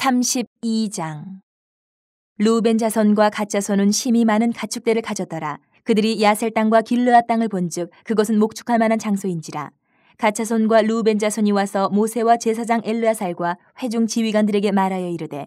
32장. 루벤 자손과 갓 자손은 심히 많은 가축대를 가졌더라. 그들이 야셀 땅과 길르앗 땅을 본즉 그것은 목축할 만한 장소인지라. 갓 자손과 루벤 자손이 와서 모세와 제사장 엘르아살과 회중 지휘관들에게 말하여 이르되,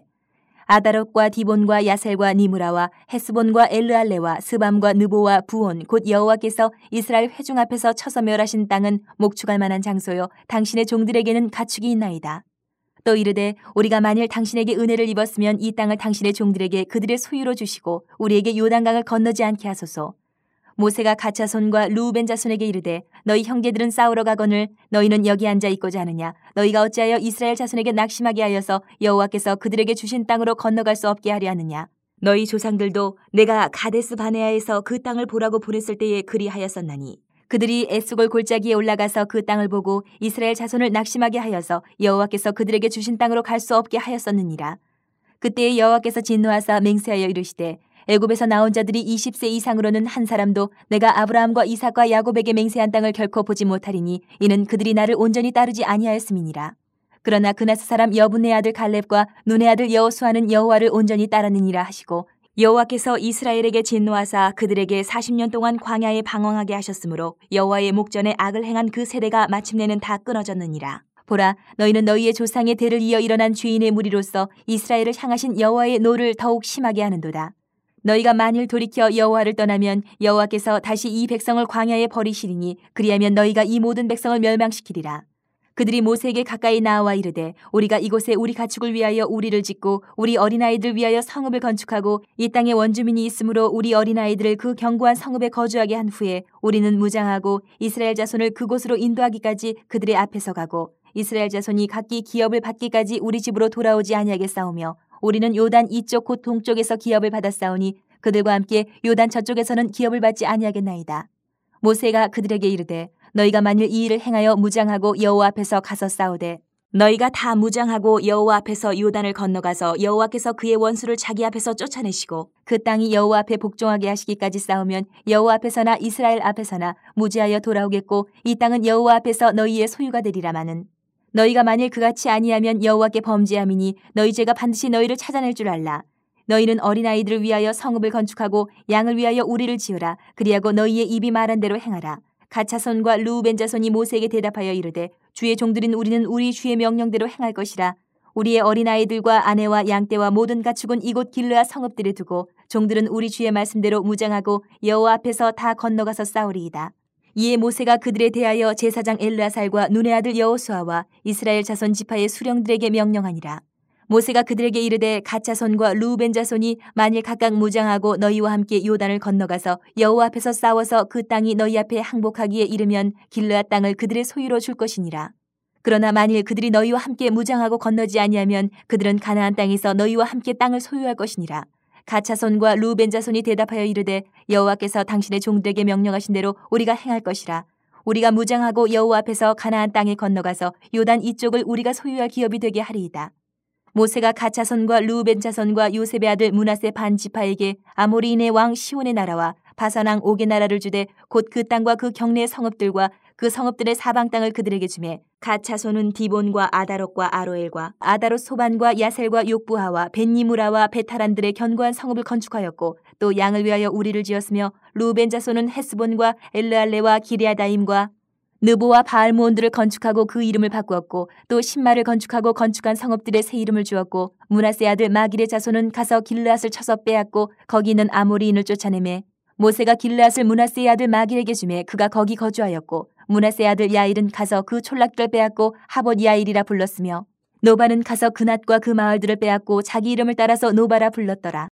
아다롯과 디본과 야셀과 니므라와 헤스본과 엘르알레와 스밤과 느보와 부온 곧 여호와께서 이스라엘 회중 앞에서 쳐서 멸하신 땅은 목축할 만한 장소요, 당신의 종들에게는 가축이 있나이다. 또 이르되, 우리가 만일 당신에게 은혜를 입었으면 이 땅을 당신의 종들에게 그들의 소유로 주시고 우리에게 요단강을 건너지 않게 하소서. 모세가 갓 자손과 루벤 자손에게 이르되, 너희 형제들은 싸우러 가거늘 너희는 여기 앉아 있고자 하느냐? 너희가 어찌하여 이스라엘 자손에게 낙심하게 하여서 여호와께서 그들에게 주신 땅으로 건너갈 수 없게 하려 하느냐? 너희 조상들도 내가 가데스 바네아에서 그 땅을 보라고 보냈을 때에 그리하였었나니 그들이 에스골 골짜기에 올라가서 그 땅을 보고 이스라엘 자손을 낙심하게 하여서 여호와께서 그들에게 주신 땅으로 갈 수 없게 하였었느니라. 그때에 여호와께서 진노하사 맹세하여 이르시되, 애굽에서 나온 자들이 20세 이상으로는 한 사람도 내가 아브라함과 이삭과 야곱에게 맹세한 땅을 결코 보지 못하리니 이는 그들이 나를 온전히 따르지 아니하였음이니라. 그러나 그나스 사람 여분의 아들 갈렙과 눈의 아들 여호수아는 여호와를 온전히 따르느니라 하시고, 여호와께서 이스라엘에게 진노하사 그들에게 40년 동안 광야에 방황하게 하셨으므로 여호와의 목전에 악을 행한 그 세대가 마침내는 다 끊어졌느니라. 보라, 너희는 너희의 조상의 대를 이어 일어난 죄인의 무리로서 이스라엘을 향하신 여호와의 노를 더욱 심하게 하는도다. 너희가 만일 돌이켜 여호와를 떠나면 여호와께서 다시 이 백성을 광야에 버리시리니 그리하면 너희가 이 모든 백성을 멸망시키리라. 그들이 모세에게 가까이 나와 이르되, 우리가 이곳에 우리 가축을 위하여 우리를 짓고 우리 어린아이들 위하여 성읍을 건축하고 이 땅에 원주민이 있으므로 우리 어린아이들을 그 견고한 성읍에 거주하게 한 후에 우리는 무장하고 이스라엘 자손을 그곳으로 인도하기까지 그들의 앞에서 가고 이스라엘 자손이 각기 기업을 받기까지 우리 집으로 돌아오지 아니하겠사오며 우리는 요단 이쪽 곧 동쪽에서 기업을 받았사오니 그들과 함께 요단 저쪽에서는 기업을 받지 아니하겠나이다. 모세가 그들에게 이르되, 너희가 만일 이 일을 행하여 무장하고 여호와 앞에서 가서 싸우되 너희가 다 무장하고 여호와 앞에서 요단을 건너가서 여호와께서 그의 원수를 자기 앞에서 쫓아내시고 그 땅이 여호와 앞에 복종하게 하시기까지 싸우면 여호와 앞에서나 이스라엘 앞에서나 무지하여 돌아오겠고 이 땅은 여호와 앞에서 너희의 소유가 되리라마는, 너희가 만일 그같이 아니하면 여호와께 범죄함이니 너희 죄가 반드시 너희를 찾아낼 줄 알라. 너희는 어린아이들을 위하여 성읍을 건축하고 양을 위하여 우리를 지으라. 그리하고 너희의 입이 말한 대로 행하라. 갓 자손과 루벤 자손이 모세에게 대답하여 이르되, 주의 종들인 우리는 우리 주의 명령대로 행할 것이라. 우리의 어린아이들과 아내와 양떼와 모든 가축은 이곳 길르앗 성읍들에 두고 종들은 우리 주의 말씀대로 무장하고 여호와 앞에서 다 건너가서 싸우리이다. 이에 모세가 그들에 대하여 제사장 엘르아살과 눈의 아들 여호수아와 이스라엘 자손 지파의 수령들에게 명령하니라. 모세가 그들에게 이르되, 갓 자손과 루벤 자손이 만일 각각 무장하고 너희와 함께 요단을 건너가서 여호와 앞에서 싸워서 그 땅이 너희 앞에 항복하기에 이르면 길르앗 땅을 그들의 소유로 줄 것이니라. 그러나 만일 그들이 너희와 함께 무장하고 건너지 아니하면 그들은 가나안 땅에서 너희와 함께 땅을 소유할 것이니라. 갓 자손과 루벤 자손이 대답하여 이르되, 여호와께서 당신의 종들에게 명령하신 대로 우리가 행할 것이라. 우리가 무장하고 여호와 앞에서 가나안 땅에 건너가서 요단 이쪽을 우리가 소유할 기업이 되게 하리이다. 모세가 갓 자손과 루벤 자손과 요셉의 아들 므낫세 반 지파에게 아모리인의 왕 시온의 나라와 바산 왕 옥의 나라를 주되 곧 그 땅과 그 경내의 성읍들과 그 성읍들의 사방 땅을 그들에게 주매, 갓 자손은 디본과 아다롯과 아로엘과 아다롯 소반과 야셀과 욕부하와 벳니무라와 베타란들의 견고한 성읍을 건축하였고 또 양을 위하여 우리를 지었으며, 루벤 자손은 헤스본과 엘르알레와 기레아다임과 느보와 바알모온들을 건축하고 그 이름을 바꾸었고 또 신마를 건축하고 건축한 성읍들의 새 이름을 주었고, 므낫세 아들 마길의 자손은 가서 길르앗을 쳐서 빼앗고 거기 있는 아모리인을 쫓아내매, 모세가 길르앗을 므낫세의 아들 마길에게 주매 그가 거기 거주하였고, 므낫세의 아들 야일은 가서 그 촌락들을 빼앗고 하봇 야일이라 불렀으며, 노바는 가서 그낫과 그 마을들을 빼앗고 자기 이름을 따라서 노바라 불렀더라.